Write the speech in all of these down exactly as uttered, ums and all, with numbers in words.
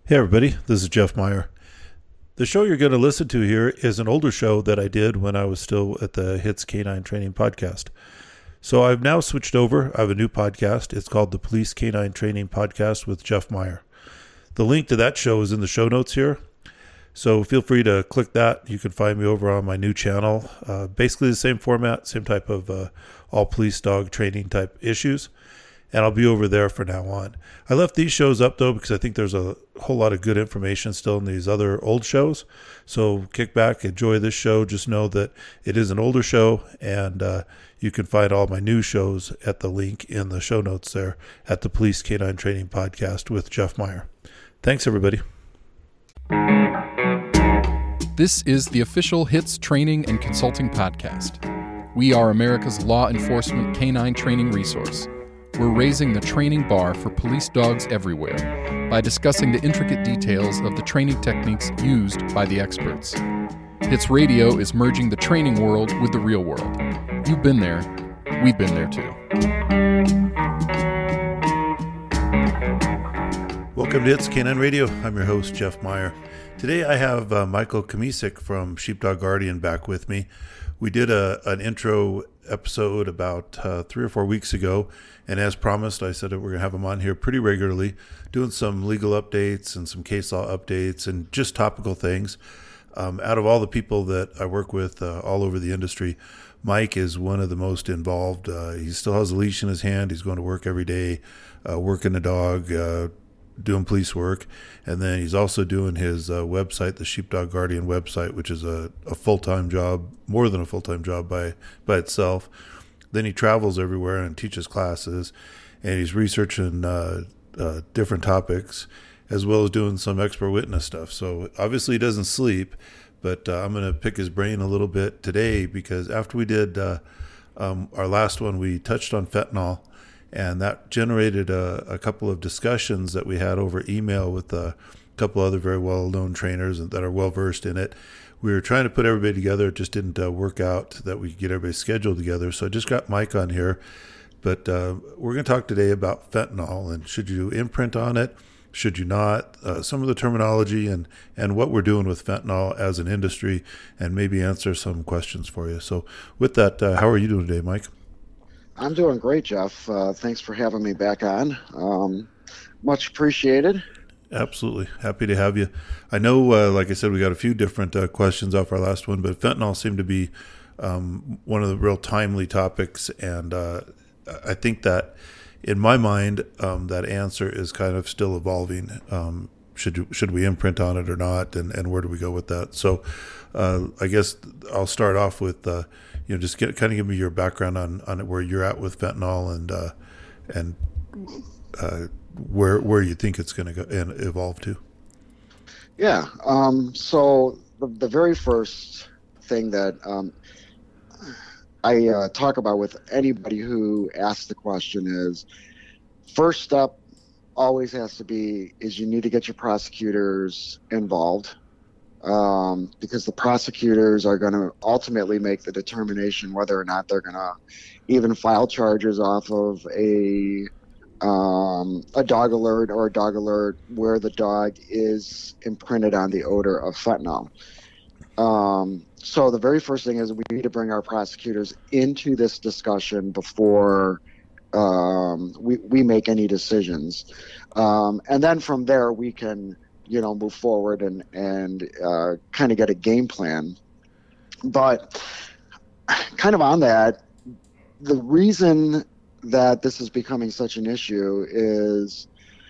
Hey everybody, this is Jeff Meyer. The show you're going to listen to here is an older show that I did when I was still at the Hits Canine Training Podcast. So I've now switched over. I have a new podcast. It's called the Police Canine Training Podcast with Jeff Meyer. The link to that show is in the show notes here. So feel free to click that. You can find me over on my new channel. Uh, basically the same format, same type of uh, all police dog training type issues. And I'll be over there for now on. I left these shows up, though, because I think there's a whole lot of good information still in these other old shows. So kick back, enjoy this show. Just know that it is an older show, and uh, you can find all my new shows at the link in the show notes there at the Police Canine Training Podcast with Jeff Meyer. Thanks, everybody. This is the official Hits Training and Consulting Podcast. We are America's law enforcement canine training resource. We're raising the training bar for police dogs everywhere by discussing the intricate details of the training techniques used by the experts. Hits Radio is merging the training world with the real world. You've been there. We've been there too. Welcome to Hits Canine Radio. I'm your host, Jeff Meyer. Today I have uh, Michael Kamisic from Sheepdog Guardian back with me. We did a an intro episode about uh, three or four weeks ago, and as promised, I said that we're going to have him on here pretty regularly, doing some legal updates and some case law updates and just topical things. Um, out of all the people that I work with uh, all over the industry, Mike is one of the most involved. Uh, he still has a leash in his hand. He's going to work every day, uh, working the dog, uh, doing police work, and then he's also doing his uh, website, the Sheepdog Guardian website, which is a, a full-time job, more than a full-time job by by itself. Then he travels everywhere and teaches classes, and he's researching uh, uh, different topics, as well as doing some expert witness stuff. So obviously he doesn't sleep, but uh, I'm going to pick his brain a little bit today, because after we did uh, um, our last one, we touched on fentanyl. And that generated a, a couple of discussions that we had over email with a couple other very well-known trainers that are well-versed in it. We were trying to put everybody together. It just didn't uh, work out that we could get everybody scheduled together. So I just got Mike on here. But uh, we're going to talk today about fentanyl, and should you imprint on it? Should you not? Uh, some of the terminology and, and what we're doing with fentanyl as an industry, and maybe answer some questions for you. So with that, uh, how are you doing today, Mike? I'm doing great, Jeff. Uh, thanks for having me back on. Um, much appreciated. Absolutely. Happy to have you. I know, uh, like I said, we got a few different uh, questions off our last one, but fentanyl seemed to be um, one of the real timely topics. And uh, I think that in my mind, um, that answer is kind of still evolving. Um, should you, should we imprint on it or not? And, and where do we go with that? So uh, I guess I'll start off with uh, you know, just get, kind of give me your background on, on where you're at with fentanyl and uh, and uh, where where you think it's going to go and evolve to. Yeah. Um, so the, the very first thing that um, I uh, talk about with anybody who asks the question is, first step always has to be is you need to get your prosecutors involved. Um, because the prosecutors are going to ultimately make the determination whether or not they're going to even file charges off of a um, a dog alert or a dog alert where the dog is imprinted on the odor of fentanyl. Um, so the very first thing is we need to bring our prosecutors into this discussion before um, we, we make any decisions. Um, and then from there we can you know, move forward and, and uh, kind of get a game plan. But kind of on that, the reason that this is becoming such an issue is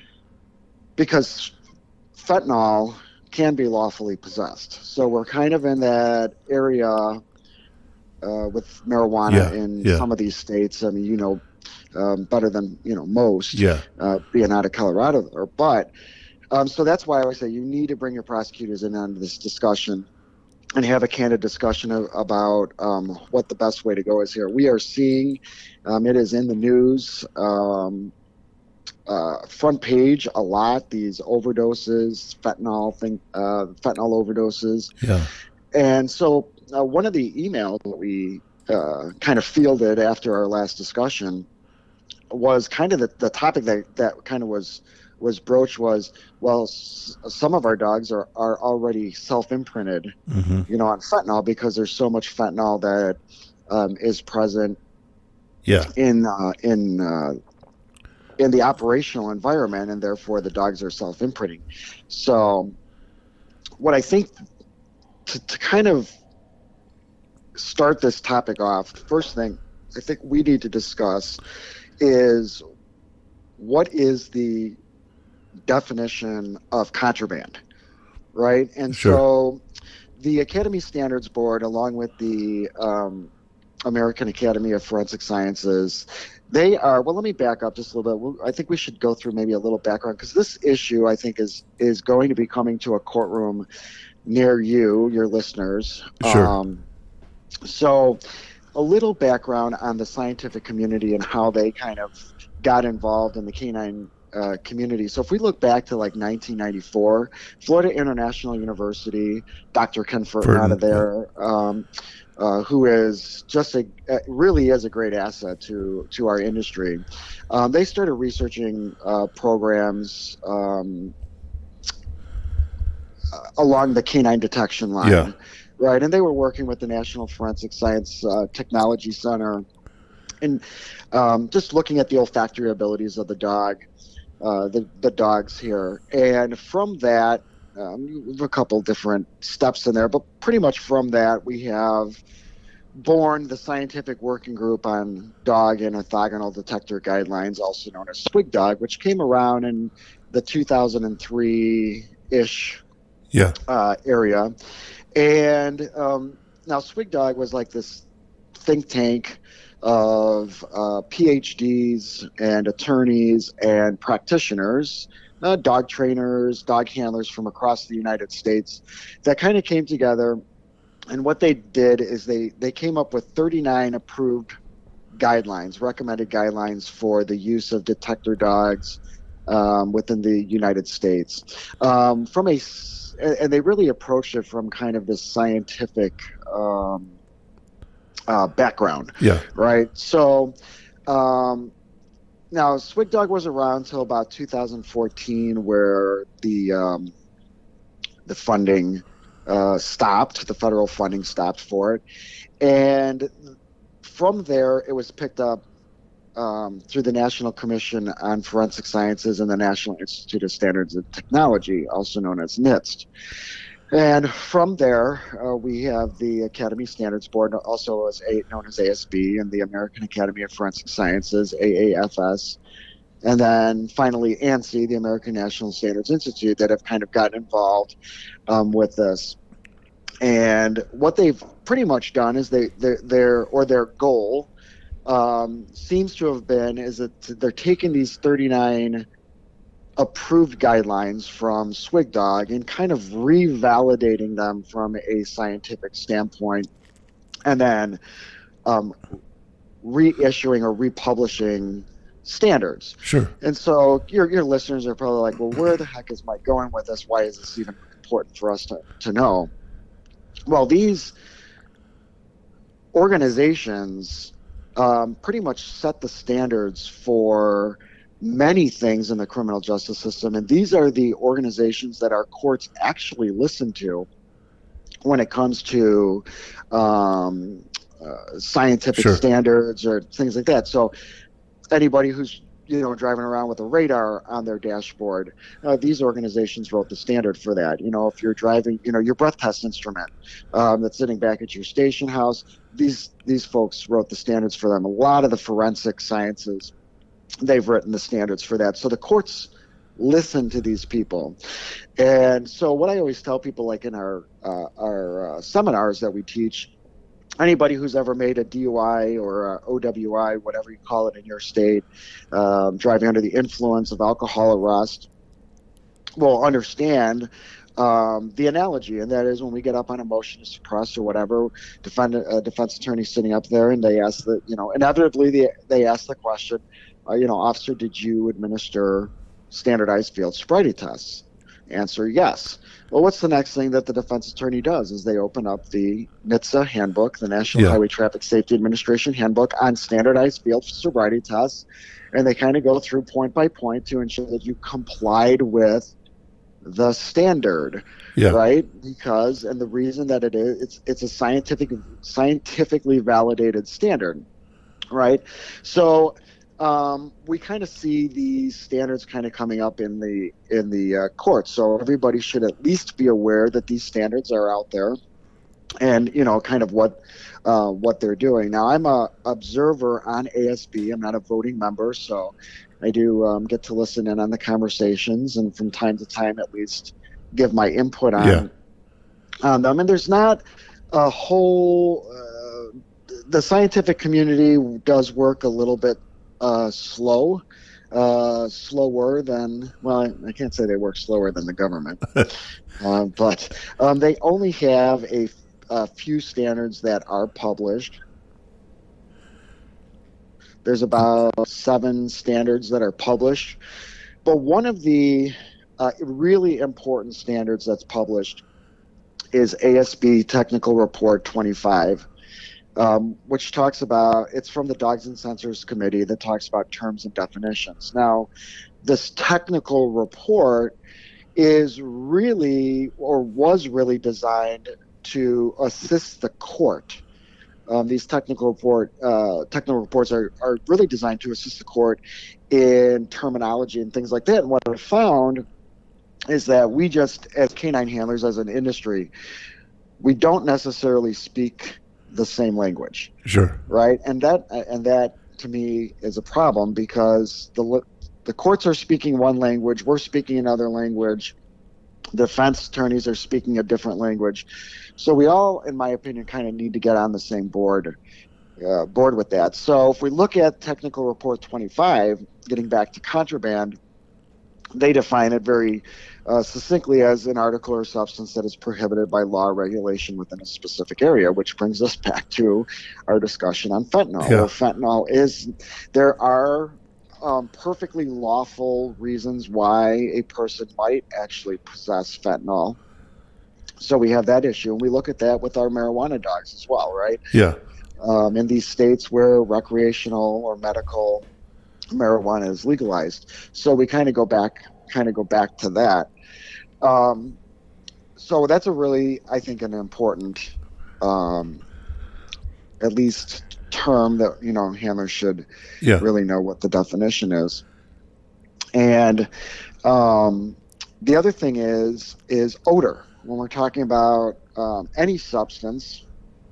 because fentanyl can be lawfully possessed. So we're kind of in that area uh, with marijuana yeah, in yeah. some of these states. I mean, you know, um, better than, you know, most, yeah. uh, being out of Colorado there. But Um, so that's why I always say you need to bring your prosecutors in on this discussion and have a candid discussion of, about um, what the best way to go is here. We are seeing, um, it is in the news, um, uh, front page a lot, these overdoses, fentanyl thing, uh, fentanyl overdoses. Yeah. And so uh, one of the emails that we uh, kind of fielded after our last discussion was kind of the, the topic that, that kind of was was broached was, well, s- some of our dogs are, are already self-imprinted, Mm-hmm. you know, on fentanyl because there's so much fentanyl that um, is present Yeah. in uh, in uh, in the operational environment, and therefore the dogs are self-imprinting. So what I think to, to kind of start this topic off, the first thing I think we need to discuss is what is the definition of contraband, right? And Sure. so the Academy Standards Board, along with the um, American Academy of Forensic Sciences, they are, well, let me back up just a little bit. I think we should go through maybe a little background, because this issue, I think, is is going to be coming to a courtroom near you, your listeners. Sure. Um, so a little background on the scientific community and how they kind of got involved in the canine uh, community. So if we look back to like nineteen ninety-four, Florida International University, Doctor Ken Furton out of there, um, uh, who is just a uh, really is a great asset to to our industry. Um, they started researching uh, programs um, along the canine detection line. Yeah. Right, and they were working with the National Forensic Science uh, Technology Center, and um, just looking at the olfactory abilities of the dog, uh, the the dogs here, and from that, um, we have a couple different steps in there, but pretty much from that we have born the Scientific Working Group on Dog and Orthogonal Detector Guidelines, also known as SWGDOG, which came around in the two thousand three-ish Yeah. uh, area. And um, now SWGDOG was like this think tank of uh, P H Ds and attorneys and practitioners, uh, dog trainers, dog handlers from across the United States that kind of came together. And what they did is they, they came up with thirty-nine approved guidelines, recommended guidelines for the use of detector dogs um, within the United States. Um, from a And they really approached it from kind of this scientific um, uh, background. Yeah. Right. So um, now SWGDOG was around until about two thousand fourteen, where the um, the funding uh, stopped. The federal funding stopped for it, and from there it was picked up Um, through the National Commission on Forensic Sciences and the National Institute of Standards and Technology, also known as NIST. And from there, uh, we have the Academy Standards Board, also as a, known as A S B, and the American Academy of Forensic Sciences, A A F S. And then finally, ANSI, the American National Standards Institute, that have kind of gotten involved um, with this. And what they've pretty much done is they, they're, they're or their goal Um, seems to have been is that they're taking these thirty-nine approved guidelines from SWGDOG and kind of revalidating them from a scientific standpoint, and then um, reissuing or republishing standards. Sure. And so your your listeners are probably like, well, where the heck is Mike going with this? Why is this even important for us to, to know? Well, these organizations Um, pretty much set the standards for many things in the criminal justice system. And these are the organizations that our courts actually listen to when it comes to um, uh, scientific Sure. standards or things like that. So anybody who's you know driving around with a radar on their dashboard, uh, these organizations wrote the standard for that. You know, if you're driving, you know, your breath test instrument um, that's sitting back at your station house, these these folks wrote the standards for them. A lot of the forensic sciences, they've written the standards for that. So the courts listen to these people. And so what I always tell people, like in our uh, our uh, seminars that we teach, anybody who's ever made a D U I or a O W I, whatever you call it in your state, um, driving under the influence of alcohol arrest, will understand um, the analogy, and that is when we get up on a motion to suppress or whatever, defend, uh, defense attorney sitting up there, and they ask the, you know, inevitably they, they ask the question, uh, you know, officer, did you administer standardized field sobriety tests? Answer, yes. Well, what's the next thing that the defense attorney does is they open up the N H T S A handbook, the National Yeah. Highway Traffic Safety Administration handbook on standardized field sobriety tests, and they kind of go through point by point to ensure that you complied with the standard, Yeah. right? Because, and the reason that it is, it's it's a scientific, scientifically validated standard, right? So um, we kind of see these standards kind of coming up in the in the uh, courts. So everybody should at least be aware that these standards are out there, and you know, kind of what uh, what they're doing. Now, I'm a observer on A S B. I'm not a voting member, so I do um, get to listen in on the conversations, and from time to time, at least, give my input on Yeah. on them. And there's not a whole. Uh, the scientific community does work a little bit uh, slow, uh, slower than. Well, I, I can't say they work slower than the government, uh, but um, they only have a, a few standards that are published. There's about seven standards that are published. But one of the uh, really important standards that's published is A S B Technical Report twenty-five, um, which talks about, it's from the Dogs and Sensors Committee that talks about terms and definitions. Now, this technical report is really, or was really designed to assist the court. Um, these technical report uh, technical reports are, are really designed to assist the court in terminology and things like that. And what I found is that we just, as canine handlers, as an industry, we don't necessarily speak the same language, Sure. right? And that and that to me is a problem, because the the courts are speaking one language, we're speaking another language, defense attorneys are speaking a different language. So we all, in my opinion, kind of need to get on the same board uh, board with that. So if we look at Technical Report twenty-five, getting back to contraband, they define it very uh, succinctly as an article or substance that is prohibited by law or regulation within a specific area, which brings us back to our discussion on fentanyl. Yeah. Well, fentanyl is, there are um, perfectly lawful reasons why a person might actually possess fentanyl. So we have that issue, and we look at that with our marijuana dogs as well, right? Yeah. Um, in these states where recreational or medical marijuana is legalized. So we kind of go back, kind of go back to that. Um, so that's a really, I think, an important, um, at least term that, you know, handlers should Yeah. really know what the definition is. And um, the other thing is, is odor. When we're talking about um, any substance,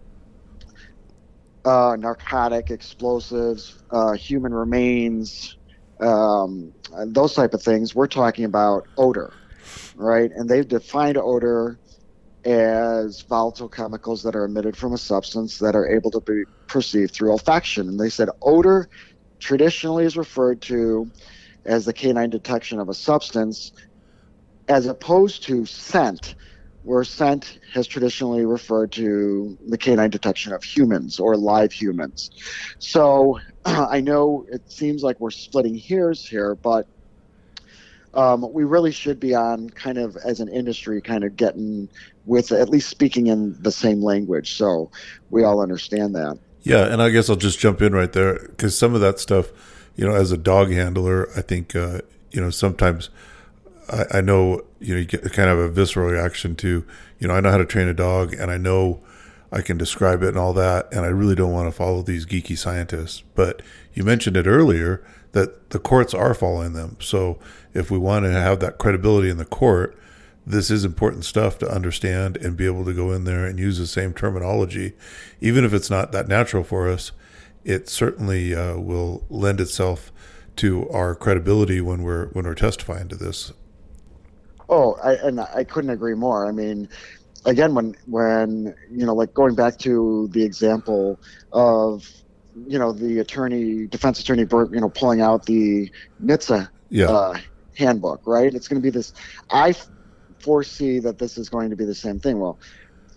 uh, narcotic, explosives, uh, human remains, um, those type of things, we're talking about odor, right? And they've defined odor as volatile chemicals that are emitted from a substance that are able to be perceived through olfaction. And they said odor traditionally is referred to as the canine detection of a substance, as opposed to scent, where scent has traditionally referred to the canine detection of humans or live humans. So I know it seems like we're splitting hairs here, but um, we really should be on kind of, as an industry, kind of getting with at least speaking in the same language, so we all understand that. Yeah, and I guess I'll just jump in right there, because some of that stuff, you know, as a dog handler, I think, uh, you know, sometimes I, I know, you know, you get kind of a visceral reaction to, you know, I know how to train a dog, and I know I can describe it and all that, and I really don't want to follow these geeky scientists. But you mentioned it earlier that the courts are following them. So if we want to have that credibility in the court, this is important stuff to understand and be able to go in there and use the same terminology. Even if it's not that natural for us, it certainly uh, will lend itself to our credibility when we're when we're testifying to this. Oh, I, and I couldn't agree more. I mean, again, when when you know, like going back to the example of, you know, the attorney, defense attorney, you know, pulling out the N H T S A Yeah. uh, handbook, right? It's going to be this. I foresee that this is going to be the same thing. Well,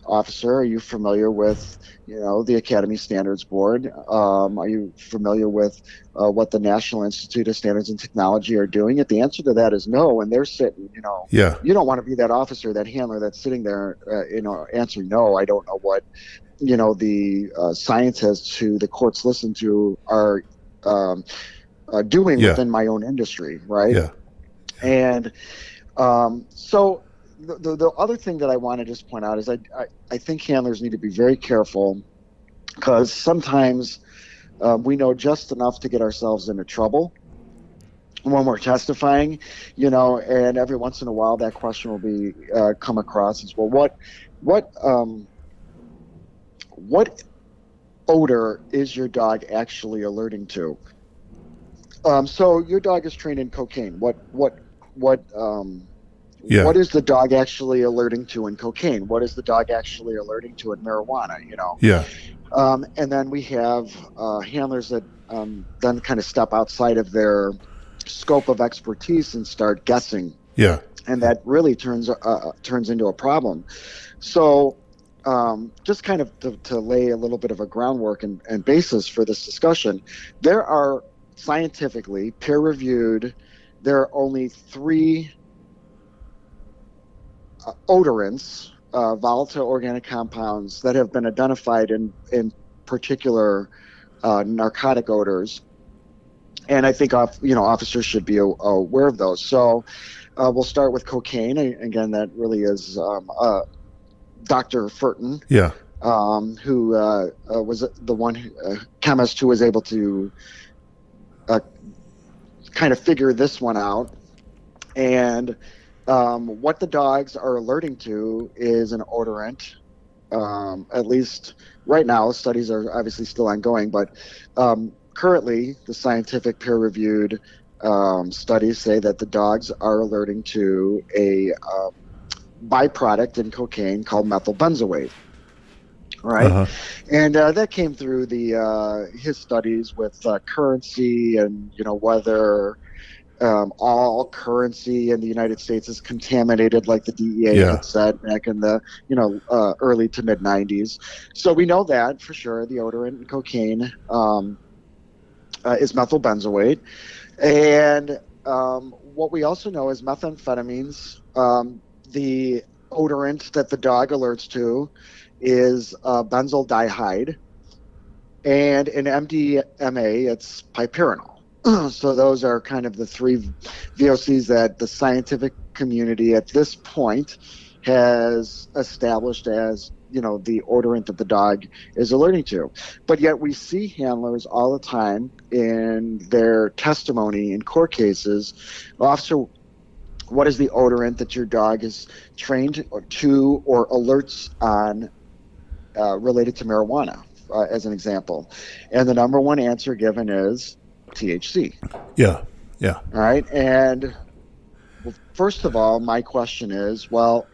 officer, are you familiar with, you know, the Academy Standards Board? Um, are you familiar with uh, what the National Institute of Standards and Technology are doing? If the answer to that is no, and they're sitting, you know, Yeah. you don't want to be that officer, that handler that's sitting there, uh, you know, answering no. I don't know what, you know, the uh, scientists who the courts listen to are um, uh, doing Yeah. within my own industry, right? Yeah. And um, so the, the, the other thing that I want to just point out is I, I, I think handlers need to be very careful, because sometimes uh, we know just enough to get ourselves into trouble when we're testifying, you know, and every once in a while that question will be uh, come across as, well, what, what, um, what odor is your dog actually alerting to? Um, so your dog is trained in cocaine. What, what, what, um, Yeah. what is the dog actually alerting to in cocaine? What is the dog actually alerting to in marijuana? You know? Yeah. Um, and then we have uh, handlers that um, then kind of step outside of their scope of expertise and start guessing. Yeah. And that really turns uh, turns into a problem. So um, just kind of to, to lay a little bit of a groundwork and, and basis for this discussion, there are scientifically peer-reviewed, there are only three uh, odorants, uh, volatile organic compounds that have been identified in, in particular uh, narcotic odors. And I think, off, you know, officers should be a, aware of those. So uh, we'll start with cocaine. Again, that really is um, uh, Doctor Furton, Yeah. um, who uh, uh, was the one who, uh, chemist who was able to uh, kind of figure this one out. And um, what the dogs are alerting to is an odorant. Um, at least right now, studies are obviously still ongoing, but um, currently the scientific peer-reviewed um, studies say that the dogs are alerting to a um, byproduct in cocaine called methyl benzoate. Right. Uh-huh. And uh, that came through the uh, his studies with uh, currency, and, you know, whether um, all currency in the United States is contaminated, like the D E A Yeah. had said back in the, you know, uh, early to mid nineties. So we know that for sure the odorant in cocaine um, uh, is methyl benzoate. And um, what we also know is methamphetamines, um, the odorant that the dog alerts to is uh, benzyl dihide, and in M D M A it's pyperenol. So those are kind of the three V O Cs that the scientific community at this point has established as, you know, the odorant that the dog is alerting to. But yet we see handlers all the time in their testimony in court cases, officer, what is the odorant that your dog is trained to or alerts on uh, related to marijuana, uh, as an example? And the number one answer given is T H C. Yeah. Yeah. All right. And well, first of all, my question is, well,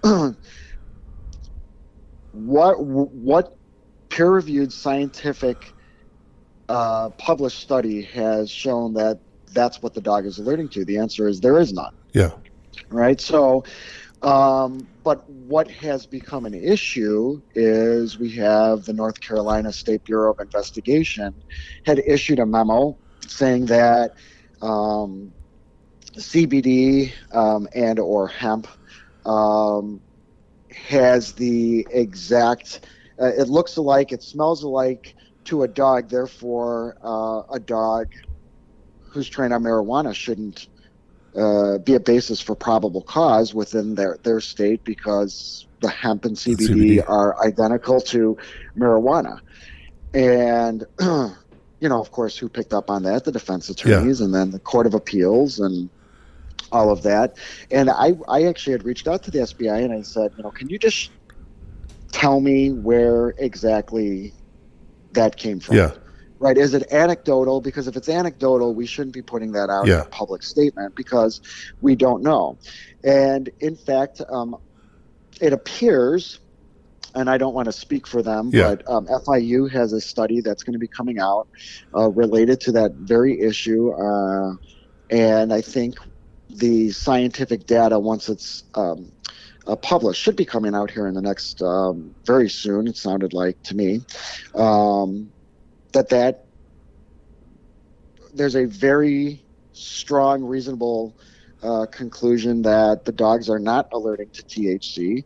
what what peer-reviewed scientific uh, published study has shown that that's what the dog is alerting to? The answer is there is none. Yeah. Right. So, um, but what has become an issue is we have the North Carolina State Bureau of Investigation had issued a memo saying that um, C B D um, and or hemp um, has the exact, uh, it looks alike, it smells alike to a dog, therefore uh, a dog who's trained on marijuana shouldn't uh, be a basis for probable cause within their, their state, because the hemp and C B D, C B D are identical to marijuana. And you know, of course, who picked up on that? The defense attorneys, yeah. And then the Court of Appeals and all of that. And I, I actually had reached out to the S B I and I said, you know, can you just tell me where exactly that came from? Yeah. Right? Is it anecdotal? Because if it's anecdotal, we shouldn't be putting that out yeah. in a public statement, because we don't know. And in fact, um, it appears, and I don't want to speak for them, yeah. but um, F I U has a study that's going to be coming out uh, related to that very issue. Uh, and I think the scientific data, once it's um, uh, published, should be coming out here in the next um, very soon. It sounded like to me um, that that there's a very strong, reasonable uh, conclusion that the dogs are not alerting to T H C,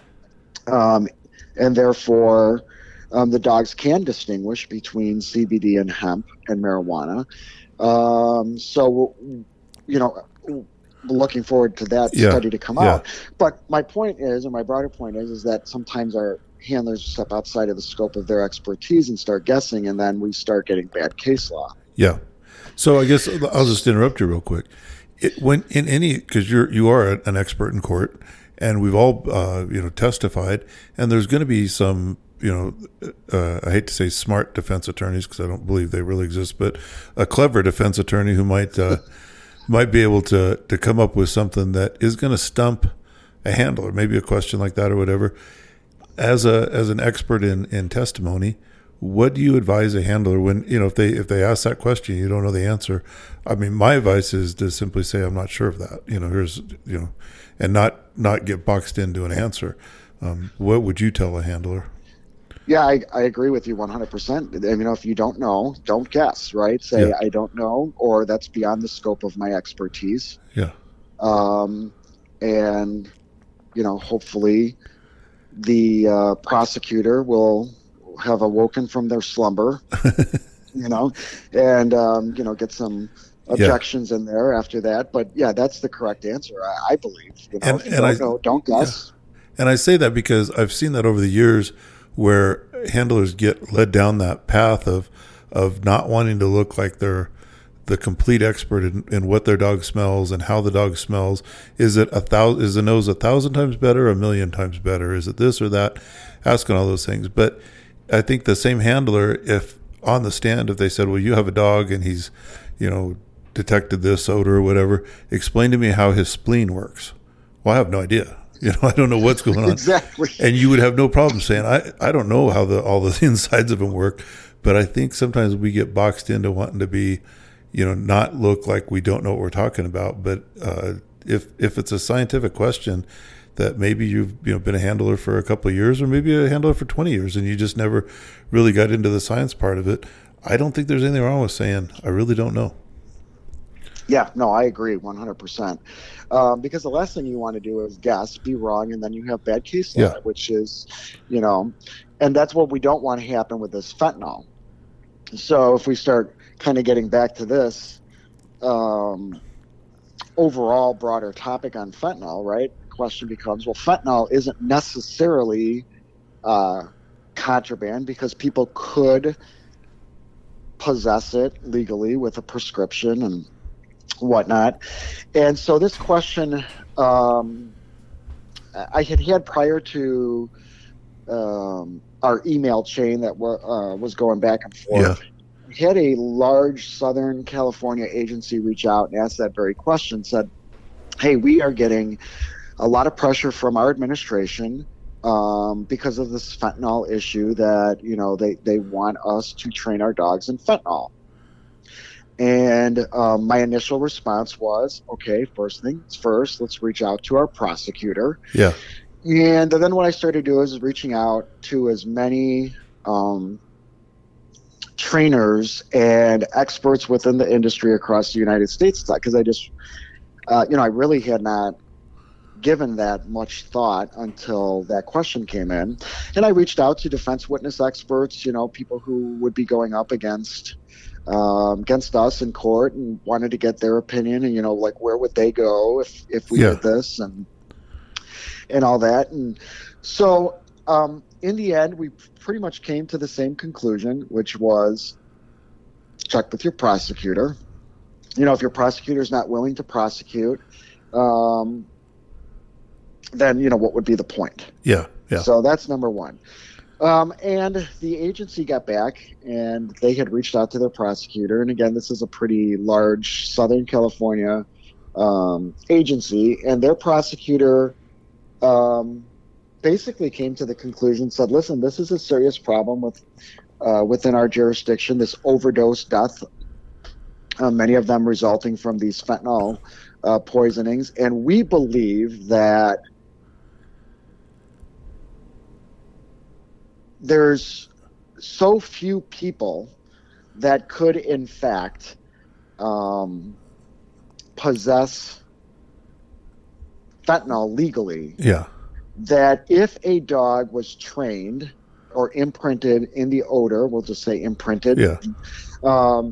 um, and therefore um, the dogs can distinguish between C B D and hemp and marijuana. Um, so, you know, looking forward to that yeah, study to come yeah. out. But my point is, or my broader point is, is that sometimes our handlers step outside of the scope of their expertise and start guessing, and then we start getting bad case law. Yeah. So I guess I'll just interrupt you real quick. It, when in any, because you're you are an expert in court, and we've all uh, you know testified, and there's going to be some. You know, uh, I hate to say smart defense attorneys because I don't believe they really exist, but a clever defense attorney who might uh, might be able to to come up with something that is going to stump a handler, maybe a question like that or whatever. As a as an expert in, in testimony, what do you advise a handler when you know if they if they ask that question, you don't know the answer? I mean, my advice is to simply say I'm not sure of that. You know, here's you know, and not not get boxed into an answer. Um, what would you tell a handler? Yeah, I, I agree with you one hundred percent. I mean, if you don't know, don't guess, right? Say, yeah. I don't know, or that's beyond the scope of my expertise. Yeah. Um, and, you know, hopefully the uh, prosecutor will have awoken from their slumber, you know, and, um, you know, get some objections yeah. in there after that. But, yeah, that's the correct answer, I, I believe. You know, and if you and don't I, know, don't guess. Yeah. And I say that because I've seen that over the years where handlers get led down that path of of not wanting to look like they're the complete expert in, in what their dog smells and how the dog smells. Is it a thousand? Is the nose a thousand times better, or a million times better? Is it this or that? Asking all those things. But I think the same handler, if on the stand, if they said, "Well, you have a dog and he's, you know, detected this odor or whatever," explain to me how his spleen works. Well, I have no idea. You know, I don't know what's going on. Exactly. And you would have no problem saying, I, I don't know how the all the insides of them work, but I think sometimes we get boxed into wanting to be, you know, not look like we don't know what we're talking about. But uh, if if it's a scientific question that maybe you've you know been a handler for a couple of years, or maybe a handler for twenty years, and you just never really got into the science part of it, I don't think there's anything wrong with saying, I really don't know. Yeah, no, I agree one hundred percent. Um, because the last thing you want to do is guess, be wrong, and then you have bad case law, yeah. which is, you know, and that's what we don't want to happen with this fentanyl. So if we start kind of getting back to this um, overall broader topic on fentanyl, right? The question becomes, well, fentanyl isn't necessarily uh, contraband because people could possess it legally with a prescription and whatnot. And so this question um, I had had prior to um, our email chain that w- uh, was going back and forth. Yeah. Had a large Southern California agency reach out and ask that very question, said, hey, we are getting a lot of pressure from our administration um, because of this fentanyl issue that, you know, they, they want us to train our dogs in fentanyl. And um, my initial response was, okay, first things first, let's reach out to our prosecutor. Yeah. And then what I started doing is reaching out to as many um, trainers and experts within the industry across the United States, because I just, uh, you know, I really had not given that much thought until that question came in. And I reached out to defense witness experts, you know, people who would be going up against Um, against us in court, and wanted to get their opinion, and you know, like where would they go if if we yeah. did this, and and all that. And so um, in the end, we pretty much came to the same conclusion, which was check with your prosecutor. You know, if your prosecutor is not willing to prosecute, um, then you know what would be the point. Yeah, yeah. So that's number one. Um, and the agency got back, and they had reached out to their prosecutor. And again, this is a pretty large Southern California um, agency, and their prosecutor um, basically came to the conclusion, said, listen, this is a serious problem with uh, within our jurisdiction, this overdose death, uh, many of them resulting from these fentanyl uh, poisonings. And we believe that there's so few people that could, in fact, um, possess fentanyl legally. Yeah. That if a dog was trained or imprinted in the odor, we'll just say imprinted, Yeah. um,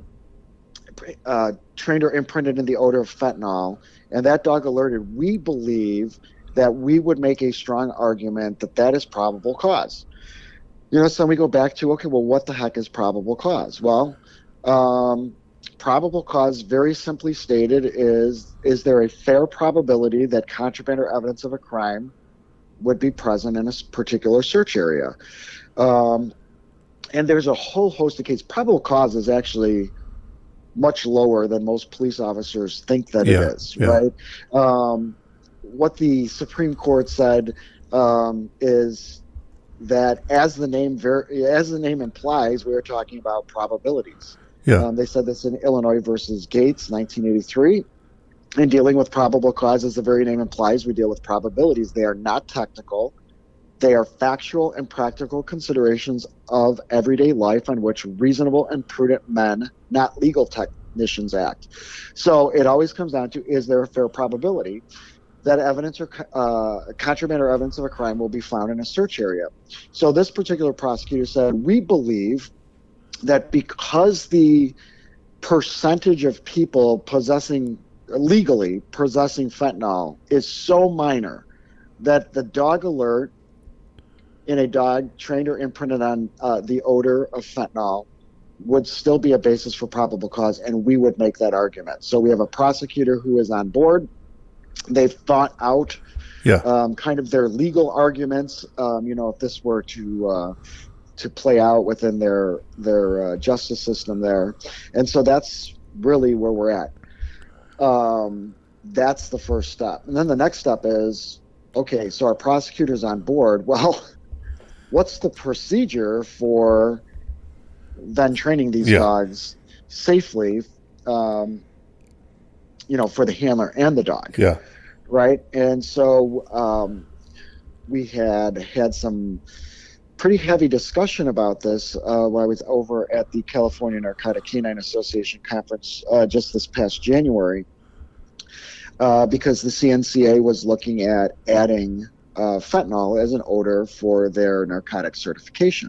uh, trained or imprinted in the odor of fentanyl, and that dog alerted, we believe that we would make a strong argument that that is probable cause. You know, so we go back to, okay, well, what the heck is probable cause? Well, um, probable cause, very simply stated, is is there a fair probability that contraband or evidence of a crime would be present in a particular search area? Um, and there's a whole host of cases. Probable cause is actually much lower than most police officers think that Yeah, it is, yeah. right? Um, what the Supreme Court said um, is that, as the name ver- as the name implies, we are talking about probabilities. Yeah. Um, they said this in Illinois versus Gates, nineteen eighty-three. In dealing with probable cause, as the very name implies, we deal with probabilities. They are not technical. They are factual and practical considerations of everyday life on which reasonable and prudent men, not legal technicians, act. So it always comes down to, is there a fair probability that evidence or uh, contraband or evidence of a crime will be found in a search area? So this particular prosecutor said, we believe that because the percentage of people possessing, legally possessing fentanyl is so minor, that the dog alert in a dog trained or imprinted on uh, the odor of fentanyl would still be a basis for probable cause, and we would make that argument. So we have a prosecutor who is on board. They've thought out Yeah. um, kind of their legal arguments. Um, you know, if this were to uh, to play out within their their uh, justice system there, and so that's really where we're at. Um, that's the first step, and then the next step is, okay, so our prosecutor's on board. Well, what's the procedure for then training these Yeah. dogs safely? Um, you know, for the handler and the dog. Yeah. Right. And so um, we had had some pretty heavy discussion about this uh, while I was over at the California Narcotic Canine Association conference uh, just this past January, uh, because the C N C A was looking at adding uh, fentanyl as an odor for their narcotic certification.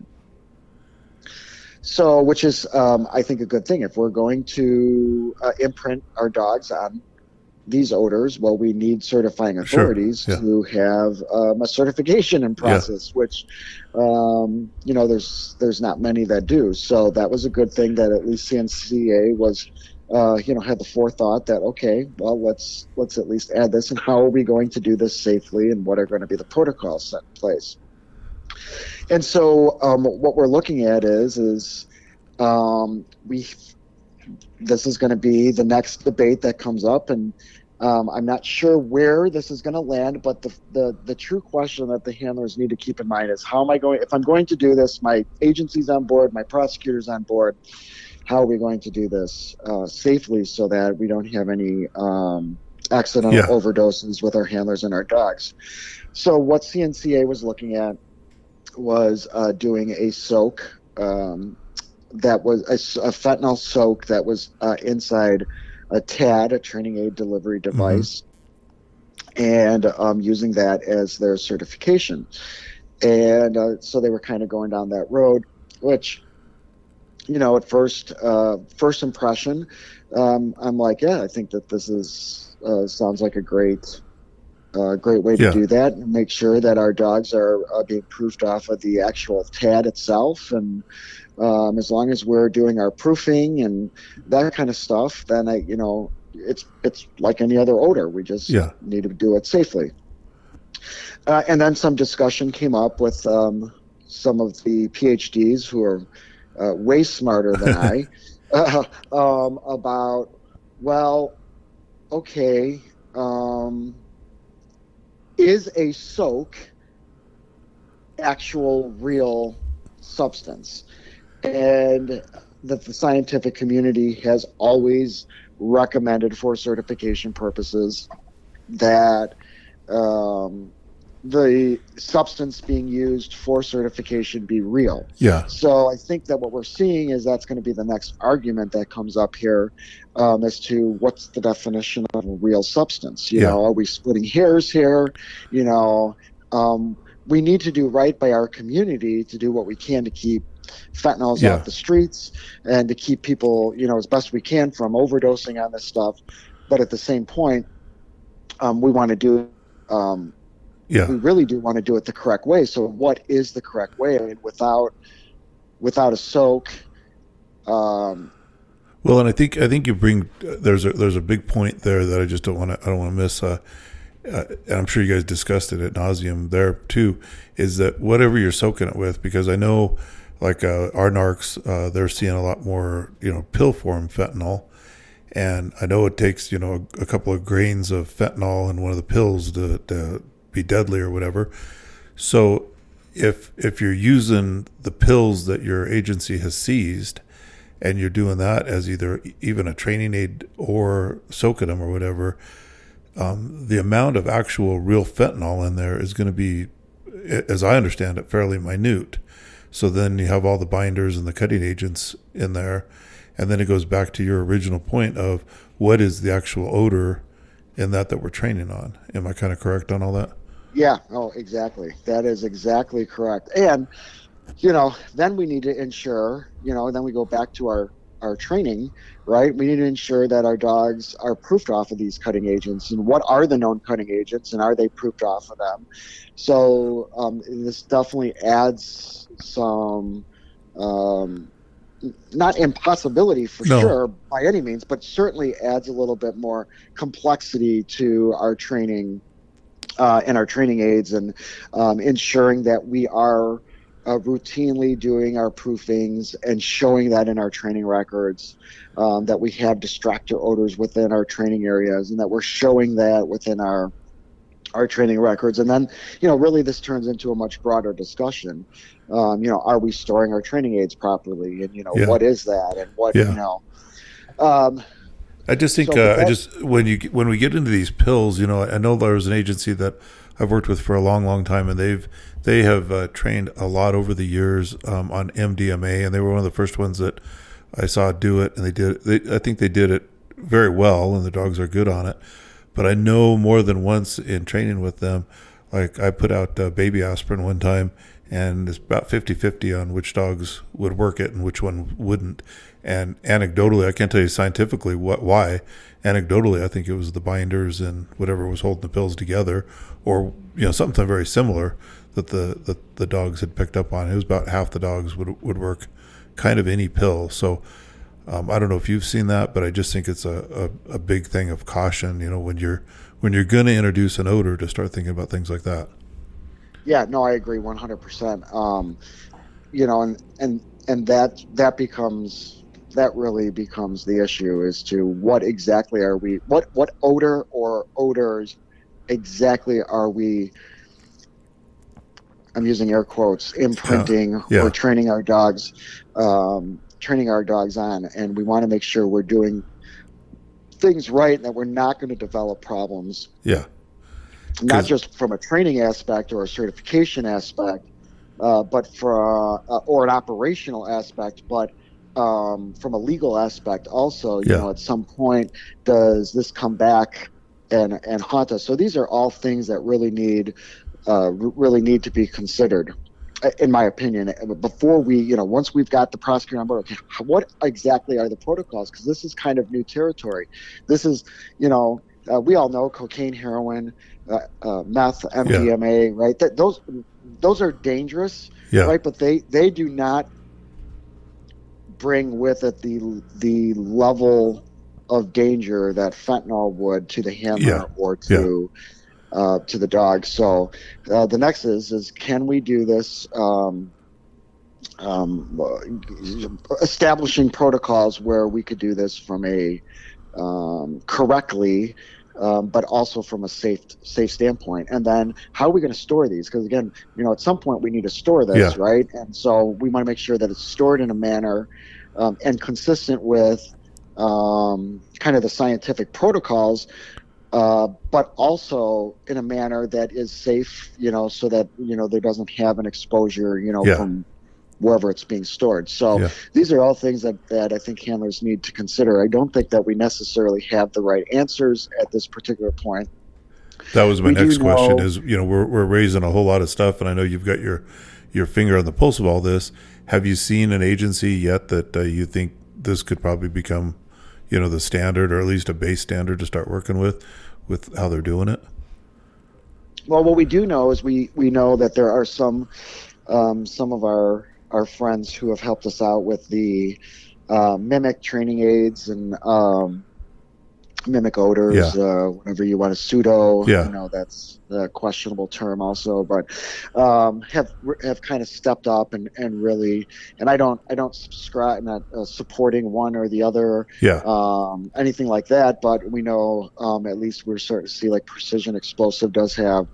So, which is, um, I think, a good thing. If we're going to uh, imprint our dogs on these odors, well, we need certifying authorities Sure, yeah. to have um, a certification in process, which, um, you know, there's there's not many that do. So that was a good thing that at least C N C A was, uh, you know, had the forethought that, okay, well, let's let's at least add this, and how are we going to do this safely, and what are going to be the protocols set in place. And so um, what we're looking at is, is um, we, this is going to be the next debate that comes up, and um, I'm not sure where this is going to land, but the, the, the true question that the handlers need to keep in mind is, how am I going, if I'm going to do this, my agency's on board, my prosecutor's on board, how are we going to do this uh, safely so that we don't have any um, accidental Yeah. overdoses with our handlers and our dogs? So what C N C A was looking at was uh, doing a soak um, that was a, a fentanyl soak that was uh, inside a T A D, a training aid delivery device, mm-hmm. and um, using that as their certification. And uh, so they were kind of going down that road, which, you know, at first uh, first impression, um, I'm like, yeah, I think that this is uh, sounds like a great Uh, great way to Yeah. do that, and make sure that our dogs are uh, being proofed off of the actual T A D itself. And um, as long as we're doing our proofing and that kind of stuff, then I, you know, it's it's like any other odor. We just Yeah. need to do it safely. Uh, and then some discussion came up with um, some of the P H Ds who are uh, way smarter than I uh, um, about, well, okay. Um, Is a soak actual real substance? And that the scientific community has always recommended for certification purposes that um, the substance being used for certification be real. Yeah. So I think that what we're seeing is that's going to be the next argument that comes up here, um, as to what's the definition of a real substance. You Yeah. know, are we splitting hairs here? You know, um, we need to do right by our community to do what we can to keep fentanyls Yeah. off the streets and to keep people, you know, as best we can from overdosing on this stuff. But at the same point, um, we want to do um, Yeah. we really do want to do it the correct way. So what is the correct way? I mean, without without a soak. Um, Well, and I think I think you bring there's a there's a big point there that I just don't want to I don't want to miss. Uh, uh, and I'm sure you guys discussed it at nauseum there too. Is that whatever you're soaking it with? Because I know, like uh, our narcs, uh, they're seeing a lot more, you know, pill form fentanyl, and I know it takes, you know, a, a couple of grains of fentanyl in one of the pills to to be deadly or whatever. So if if you're using the pills that your agency has seized and you're doing that as either even a training aid or soaking them or whatever, um, the amount of actual real fentanyl in there is going to be, as I understand it, fairly minute. So then you have all the binders and the cutting agents in there, and then it goes back to your original point of what is the actual odor in that that we're training on. Am I kind of correct on all that? Yeah, oh, exactly. That is exactly correct. And, you know, then we need to ensure, you know, then we go back to our, our training, right? We need to ensure that our dogs are proofed off of these cutting agents, and what are the known cutting agents and are they proofed off of them? So um, this definitely adds some, um, not impossibility for No. sure by any means, but certainly adds a little bit more complexity to our training Uh, and our training aids, and um, ensuring that we are uh, routinely doing our proofings and showing that in our training records, um, that we have distractor odors within our training areas, and that we're showing that within our our training records. And then, you know, really this turns into a much broader discussion. Um, you know, are we storing our training aids properly? And, you know, Yeah. what is that? And what, Yeah. you know, um, I just think So, uh, but I that- just when you when we get into these pills, you know, I know there's an agency that I've worked with for a long, long time, and they've they have uh, trained a lot over the years um, on M D M A, and they were one of the first ones that I saw do it, and they did. They, I think they did it very well, and the dogs are good on it. But I know more than once in training with them, like I put out uh, baby aspirin one time, and it's about fifty-fifty on which dogs would work it and which one wouldn't. And anecdotally, I can't tell you scientifically what why. Anecdotally, I think it was the binders and whatever was holding the pills together, or you know something very similar that the that the dogs had picked up on. It was about half the dogs would would work kind of any pill. So um, I don't know if you've seen that, but I just think it's a, a, a big thing of caution. You know, when you're when you're going to introduce an odor, to start thinking about things like that. Yeah, no, I agree one hundred percent. Um, you know, and, and, and that, that becomes, that really becomes the issue as to what exactly are we, what, what odor or odors exactly are we, I'm using air quotes, imprinting Yeah, yeah. or training our dogs, um, training our dogs on. And we want to make sure we're doing things right and that we're not going to develop problems. Yeah. Not 'Cause- just from a training aspect or a certification aspect, uh, but for uh, or an operational aspect, but um, from a legal aspect also. You Yeah. know, at some point, does this come back and and haunt us? So these are all things that really need uh, r- really need to be considered, uh, in my opinion. Before we, you know, once we've got the prosecutor on board, okay, what exactly are the protocols? Because this is kind of new territory. This is, you know, uh, we all know cocaine, heroin. Uh, uh, meth, M D M A, right? That those those are dangerous, Yeah. right? But they they do not bring with it the the level of danger that fentanyl would to the hammer Yeah. or to uh, to the dog. So uh, the next is is can we do this? Um, um, establishing protocols where we could do this from a um, correctly. Um, but also from a safe safe standpoint. And then how are we going to store these? Because again, you know, at some point we need to store this, Yeah. right? And so we want to make sure that it's stored in a manner um, and consistent with um, kind of the scientific protocols uh, but also in a manner that is safe, you know, so that, you know, there doesn't have an exposure, you know, Yeah. from wherever it's being stored. So Yeah. these are all things that, that I think handlers need to consider. I don't think that we necessarily have the right answers at this particular point. That was my We do next question know- is, you know, we're, we're raising a whole lot of stuff, and I know you've got your, your finger on the pulse of all this. Have you seen an agency yet that uh, you think this could probably become, you know, the standard, or at least a base standard to start working with, with how they're doing it? Well, what we do know is we, we know that there are some um, some of our our friends who have helped us out with the uh, mimic training aids and um, mimic odors, Yeah. uh, whatever you want to pseudo. Yeah. You know, that's a questionable term also, but um, have have kind of stepped up and, and really. And I don't I don't subscribe, not uh, supporting one or the other. Yeah. Um, anything like that, but we know um, at least we're starting to see like Precision Explosive does have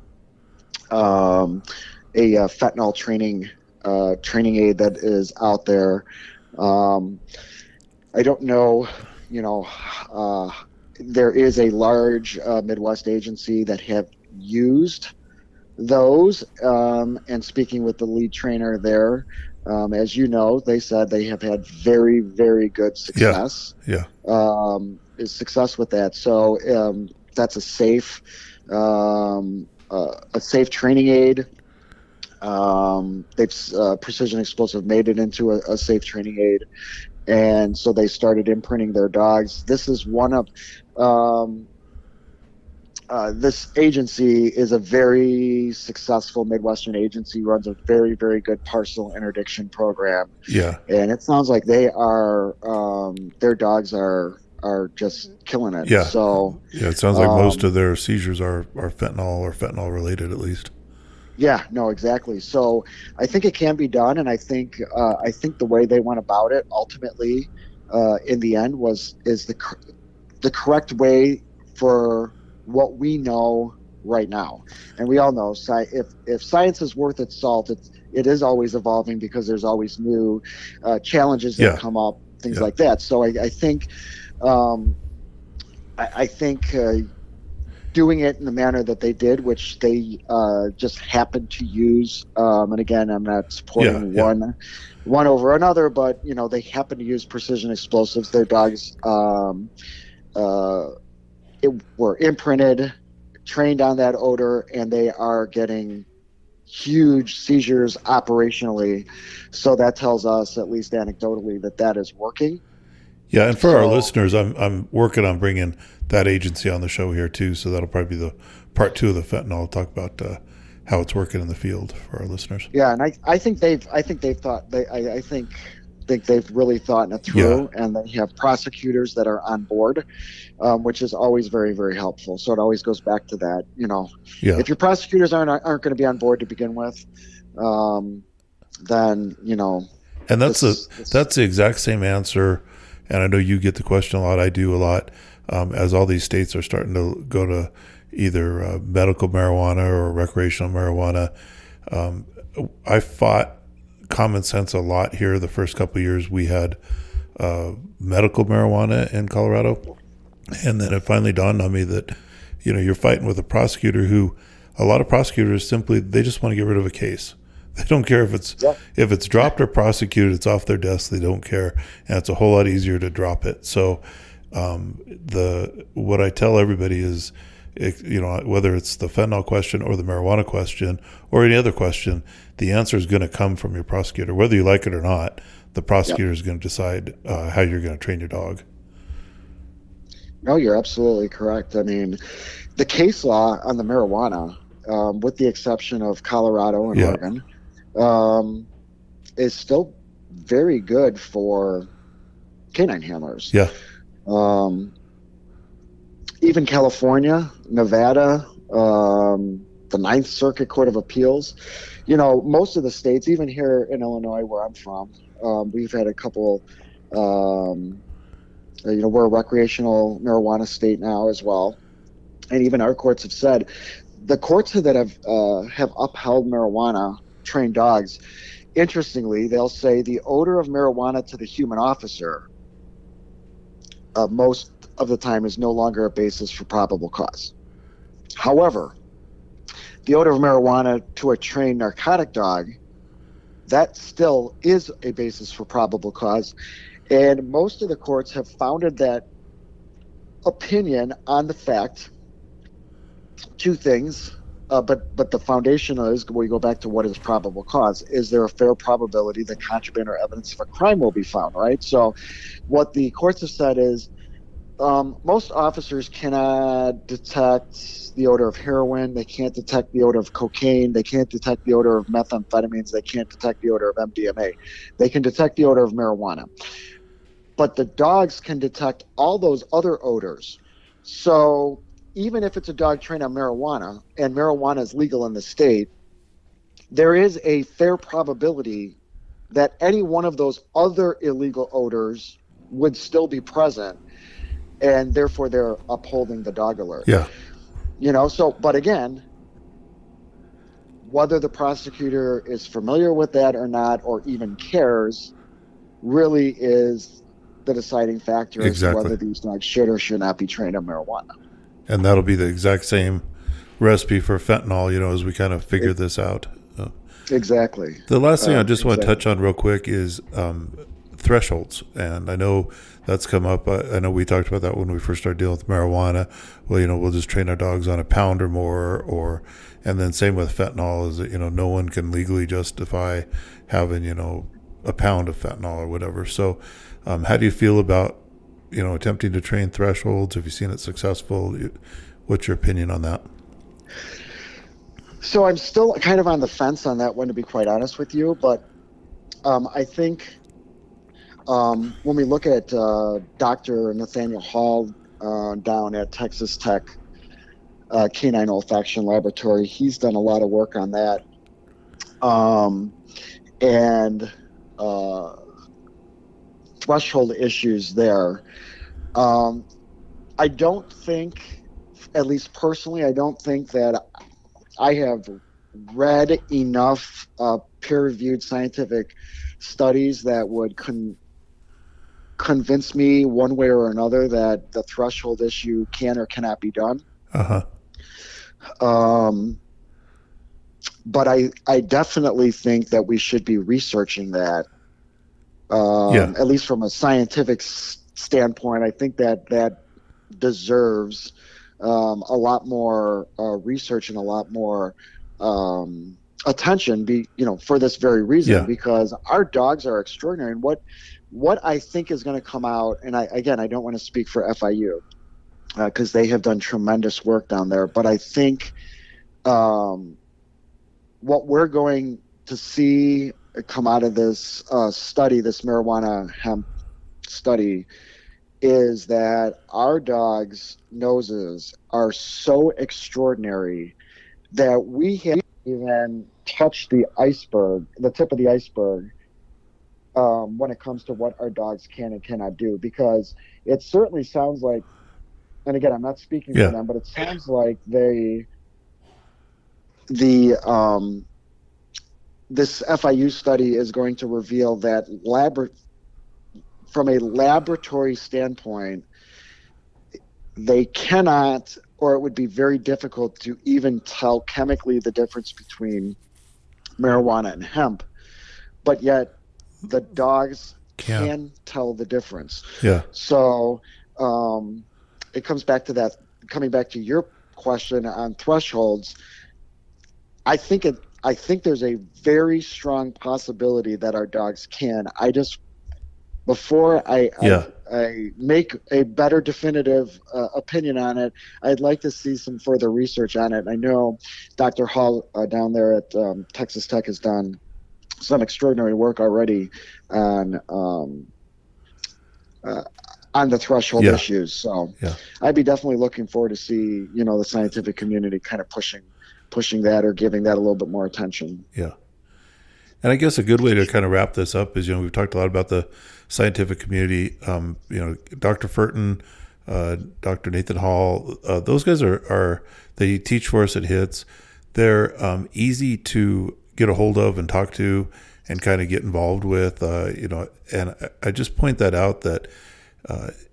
um, a uh, fentanyl training uh, training aid that is out there. Um, I don't know, you know, uh, there is a large uh, Midwest agency that have used those. Um, and speaking with the lead trainer there, um, as you know, they said they have had very, very good success. Yeah. Um, is success with that. So um, that's a safe, um, uh, a safe training aid. Um, they've uh, Precision Explosive made it into a, a safe training aid, and so they started imprinting their dogs. This is one of um, uh, this agency is a very successful Midwestern agency, runs a very, very good parcel interdiction program. Yeah. And it sounds like they are, um, their dogs are, are just killing it. Yeah. So, Yeah. It sounds like um, most of their seizures are, are fentanyl or fentanyl related, at least. yeah, no, exactly. So I think it can be done. And I think, uh, I think the way they went about it ultimately, uh, in the end was, is the, cor- the correct way for what we know right now. And we all know sci- if, if science is worth its salt, it's, it is always evolving because there's always new uh, challenges that Yeah. come up, things Yeah. like that. So I, I think, um, I, I think uh, doing it in the manner that they did, which they uh, just happened to use, um, and again, I'm not supporting Yeah, yeah. one one over another, but you know, they happen to use Precision Explosives. Their dogs um, uh, it, were imprinted, trained on that odor, and they are getting huge seizures operationally. So that tells us, at least anecdotally, that that is working. Yeah, and for our So- listeners, I'm I'm working on bringing that agency on the show here too. So that'll probably be the part two of the fentanyl. I'll talk about uh, how it's working in the field for our listeners. Yeah, and I, I think they've I think they've thought they I, I think think they've really thought it through, and they have prosecutors that are on board, um, which is always very, very helpful. So it always goes back to that, you know, Yeah, if your prosecutors aren't aren't going to be on board to begin with, um, then you know. and that's this- the this- that's the exact same answer. And I know you get the question a lot. I do a lot. Um, as all these states are starting to go to either uh, medical marijuana or recreational marijuana, um, I fought common sense a lot here. The first couple of years we had uh, medical marijuana in Colorado, and then it finally dawned on me that, you know, you're fighting with a prosecutor who, a lot of prosecutors simply, they just want to get rid of a case. They don't care if it's Yeah. if it's dropped or prosecuted. It's off their desk. They don't care, and it's a whole lot easier to drop it. So, um, the what I tell everybody is, it, you know, whether it's the fentanyl question or the marijuana question or any other question, the answer is going to come from your prosecutor, whether you like it or not. The prosecutor is going to decide uh, how you're going to train your dog. No, you're absolutely correct. I mean, the case law on the marijuana, um, with the exception of Colorado and Yeah. Oregon, um, is still very good for canine handlers. Yeah, Um, even California, Nevada, um, the Ninth Circuit Court of Appeals, you know, most of the states, even here in Illinois, where I'm from, um, we've had a couple, um, you know, we're a recreational marijuana state now as well. And even our courts have said, the courts that have, uh, have upheld marijuana trained dogs, interestingly, they'll say the odor of marijuana to the human officer, uh, most of the time is no longer a basis for probable cause. However, the odor of marijuana to a trained narcotic dog, that still is a basis for probable cause. And most of the courts have founded that opinion on the fact, two things, uh, but but the foundation is, we go back to what is probable cause. Is there a fair probability that contraband or evidence of a crime will be found, right? So what the courts have said is um, most officers cannot detect the odor of heroin. They can't detect the odor of cocaine. They can't detect the odor of methamphetamines. They can't detect the odor of M D M A. They can detect the odor of marijuana. But the dogs can detect all those other odors. So even if it's a dog trained on marijuana, and marijuana is legal in the state, there is a fair probability that any one of those other illegal odors would still be present, and therefore they're upholding the dog alert. Yeah. You know, so, but again, whether the prosecutor is familiar with that or not, or even cares, really is the deciding factor as Exactly. to whether these dogs should or should not be trained on marijuana. And that'll be the exact same recipe for fentanyl, you know, as we kind of figure it, this out. Uh, exactly. The last thing uh, I just exactly. want to touch on real quick is um, thresholds. And I know that's come up. I, I know we talked about that when we first started dealing with marijuana. Well, you know, we'll just train our dogs on a pound or more, or, and then same with fentanyl is that, you know, no one can legally justify having, you know, a pound of fentanyl or whatever. So um, how do you feel about, you know, attempting to train thresholds? Have you seen it successful? What's your opinion on that? So I'm still kind of on the fence on that one, to be quite honest with you. But um, I think um, when we look at uh, Doctor Nathaniel Hall uh, down at Texas Tech uh, Canine Olfaction Laboratory, he's done a lot of work on that. Um, and uh, threshold issues there. Um, I don't think, at least personally, I don't think that I have read enough uh, peer-reviewed scientific studies that would con- convince me one way or another that the threshold issue can or cannot be done. Uh-huh. Um, but I, I definitely think that we should be researching that. Um, yeah. At least from a scientific s- standpoint, I think that that deserves um, a lot more uh, research and a lot more um, attention. Be you know for this very reason, yeah. because our dogs are extraordinary. And what what I think is going to come out, and I again I don't want to speak for F I U because uh, they have done tremendous work down there, but I think um, what we're going to see come out of this uh, study, this marijuana hemp study, is that our dogs' noses are so extraordinary that we haven't even touched the iceberg, the tip of the iceberg, um, when it comes to what our dogs can and cannot do. Because it certainly sounds like, and again, I'm not speaking yeah. for them, but it sounds like they, the, um, this F I U study is going to reveal that lab, from a laboratory standpoint, they cannot, or it would be very difficult to even tell chemically the difference between marijuana and hemp, but yet the dogs can, can tell the difference. Yeah. So um, it comes back to that, coming back to your question on thresholds, I think it, I think there's a very strong possibility that our dogs can. I just, before I, yeah. I, I make a better definitive uh, opinion on it, I'd like to see some further research on it. I know Doctor Hall uh, down there at um, Texas Tech has done some extraordinary work already on um, uh, on the threshold yeah. issues. So yeah. I'd be definitely looking forward to see, you know, the scientific community kind of pushing pushing that or giving that a little bit more attention. Yeah. And I guess a good way to kind of wrap this up is, you know, we've talked a lot about the scientific community. Um, you know, Doctor Furton, uh, Doctor Nathan Hall, uh, those guys are, are, they teach for us at HITS. They're um, easy to get a hold of and talk to and kind of get involved with, uh, you know, and I just point that out that uh,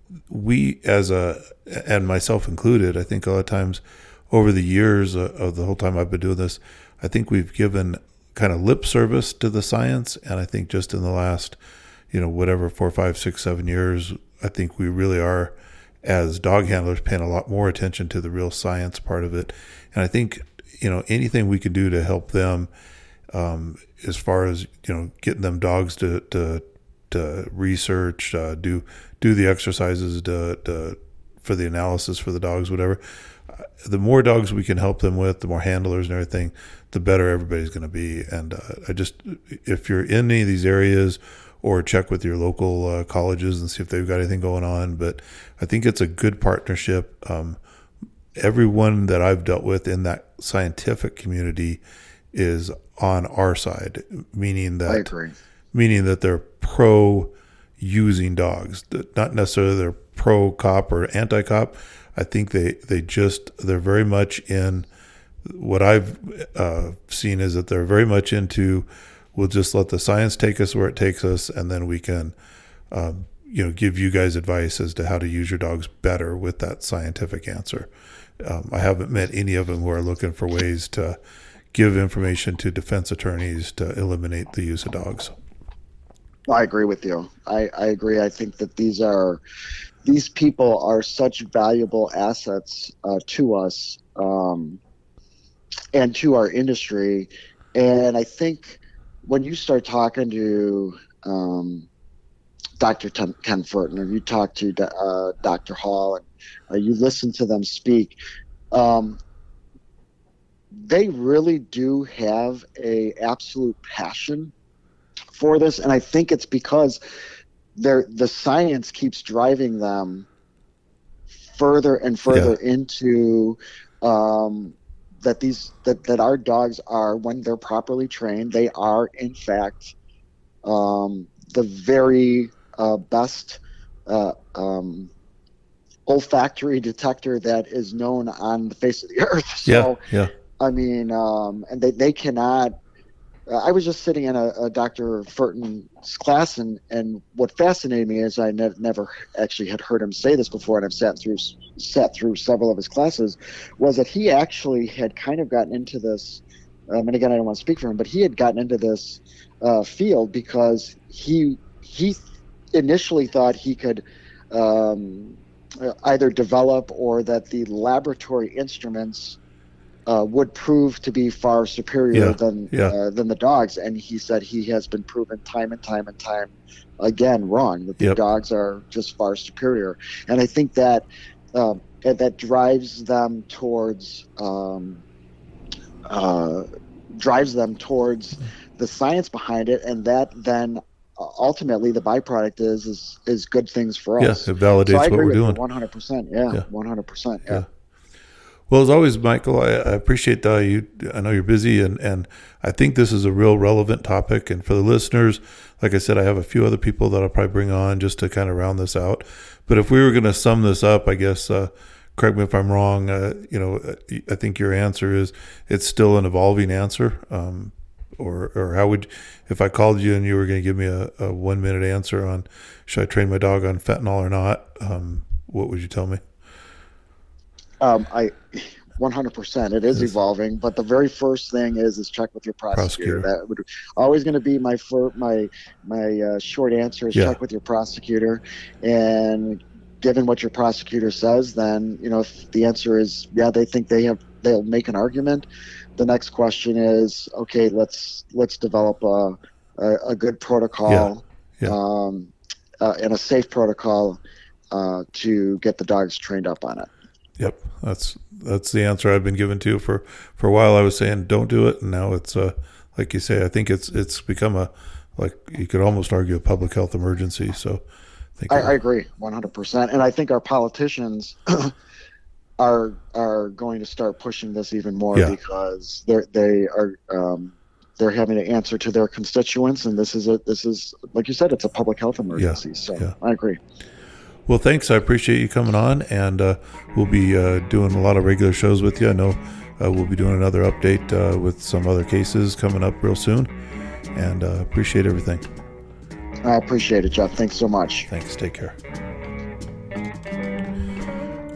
we as a, and myself included, I think a lot of times over the years uh, of the whole time I've been doing this, I think we've given kind of lip service to the science. And I think just in the last, you know, whatever, four, five, six, seven years, I think we really are, as dog handlers, paying a lot more attention to the real science part of it. And I think, you know, anything we can do to help them, um, as far as, you know, getting them dogs to, to, to research, uh, do, do the exercises to, to, for the analysis for the dogs, whatever. The more dogs we can help them with, the more handlers and everything, the better everybody's going to be. And uh, I just, if you're in any of these areas, or check with your local uh, colleges and see if they've got anything going on. But I think it's a good partnership. Um, everyone that I've dealt with in that scientific community is on our side, meaning that I agree. meaning that they're pro using dogs, not necessarily they're pro cop or anti cop. I think they, they just, they're very much in, what I've uh, seen is that they're very much into, we'll just let the science take us where it takes us, and then we can, um, you know, give you guys advice as to how to use your dogs better with that scientific answer. Um, I haven't met any of them who are looking for ways to give information to defense attorneys to eliminate the use of dogs. I agree with you. I, I agree. I think that these are, these people are such valuable assets uh, to us um, and to our industry. And I think when you start talking to um, Doctor Ken Furton, or you talk to uh, Doctor Hall, and uh, you listen to them speak, um, they really do have a absolute passion for this. And I think it's because they're, the science keeps driving them further and further yeah. into um, that these that, that our dogs are, when they're properly trained, they are in fact um, the very uh, best uh, um, olfactory detector that is known on the face of the earth. So, yeah, yeah. I mean, um, and they, they cannot. Uh, I was just sitting in a, a Doctor Furton's class, and, and what fascinated me is I ne- never actually had heard him say this before, and I've sat through sat through several of his classes, was that he actually had kind of gotten into this, um, and again, I don't want to speak for him, but he had gotten into this uh, field because he he initially thought he could um, either develop, or that the laboratory instruments Uh, would prove to be far superior yeah, than yeah. Uh, than the dogs, and he said he has been proven time and time and time again wrong, that the yep. dogs are just far superior. And I think that uh, that drives them towards um, uh, drives them towards the science behind it, and that then ultimately the byproduct is is is good things for us. Yeah, it validates so I what agree we're with doing. one hundred percent. Yeah, one hundred percent. Yeah. Well, as always, Michael, I, I appreciate that. You, I know you're busy, and, and I think this is a real relevant topic. And for the listeners, like I said, I have a few other people that I'll probably bring on just to kind of round this out. But if we were going to sum this up, I guess, uh, correct me if I'm wrong, uh, you know, I think your answer is it's still an evolving answer. Um, or, or how would, if I called you and you were going to give me a, a one minute answer on should I train my dog on fentanyl or not, um, what would you tell me? Um, I, one hundred percent. It is evolving, but the very first thing is is check with your prosecutor. prosecutor. That would always going to be my fir- my my uh, short answer is yeah. check with your prosecutor. And given what your prosecutor says, then you know if the answer is yeah, they think they have they'll make an argument. The next question is okay, let's let's develop a a, a good protocol yeah. Yeah. Um, uh, and a safe protocol uh, to get the dogs trained up on it. Yep, that's that's the answer I've been given to for, for a while. I was saying don't do it, and now it's uh, like you say. I think it's it's become a like you could almost argue a public health emergency. So, I, think I, I agree one hundred percent, and I think our politicians are are going to start pushing this even more yeah. because they they are um, they're having to answer to their constituents, and this is a this is like you said, it's a public health emergency. Yeah. So yeah. I agree. Well, thanks. I appreciate you coming on, and uh, we'll be uh, doing a lot of regular shows with you. I know uh, we'll be doing another update uh, with some other cases coming up real soon, and uh, appreciate everything. I appreciate it, Jeff. Thanks so much. Thanks. Take care.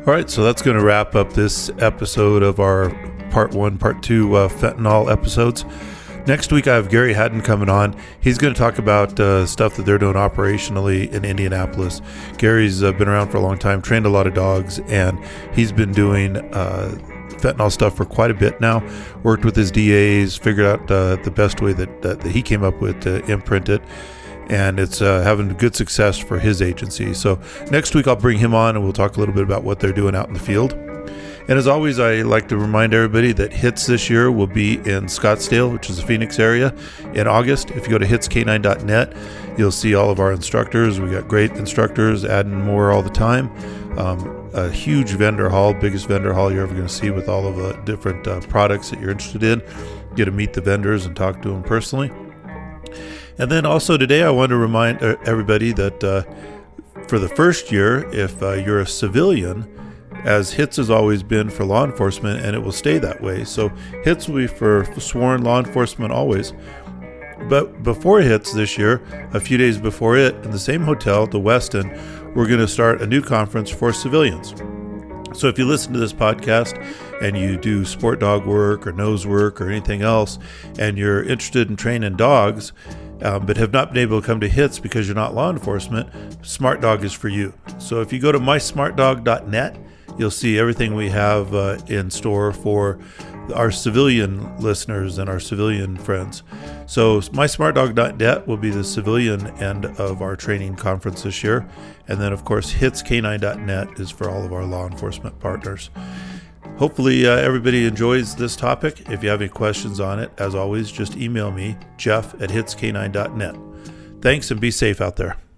All right, so that's going to wrap up this episode of our part one, part two uh, fentanyl episodes. Next week, I have Gary Haddon coming on. He's going to talk about uh, stuff that they're doing operationally in Indianapolis. Gary's uh, been around for a long time, trained a lot of dogs, and he's been doing uh, fentanyl stuff for quite a bit now. Worked with his D As, figured out uh, the best way that, that, that he came up with to imprint it. And it's uh, having good success for his agency. So next week I'll bring him on and we'll talk a little bit about what they're doing out in the field. And as always, I like to remind everybody that HITS this year will be in Scottsdale, which is the Phoenix area, in August. If you go to hits k nine dot net, you'll see all of our instructors. We got great instructors, adding more all the time. Um, a huge vendor hall, biggest vendor hall you're ever going to see, with all of the different uh, products that you're interested in. You get to meet the vendors and talk to them personally. And then also today, I want to remind everybody that uh, for the first year, if uh, you're a civilian, as HITS has always been for law enforcement, and it will stay that way. So HITS will be for sworn law enforcement always. But before HITS this year, a few days before it, in the same hotel, the Westin, we're going to start a new conference for civilians. So if you listen to this podcast and you do sport dog work or nose work or anything else, and you're interested in training dogs, um, but have not been able to come to HITS because you're not law enforcement, Smart Dog is for you. So if you go to my smart dog dot net, you'll see everything we have uh, in store for our civilian listeners and our civilian friends. So my smart dog dot net will be the civilian end of our training conference this year. And then, of course, hits k nine dot net is for all of our law enforcement partners. Hopefully uh, everybody enjoys this topic. If you have any questions on it, as always, just email me, Jeff at hits k nine dot net. Thanks, and be safe out there.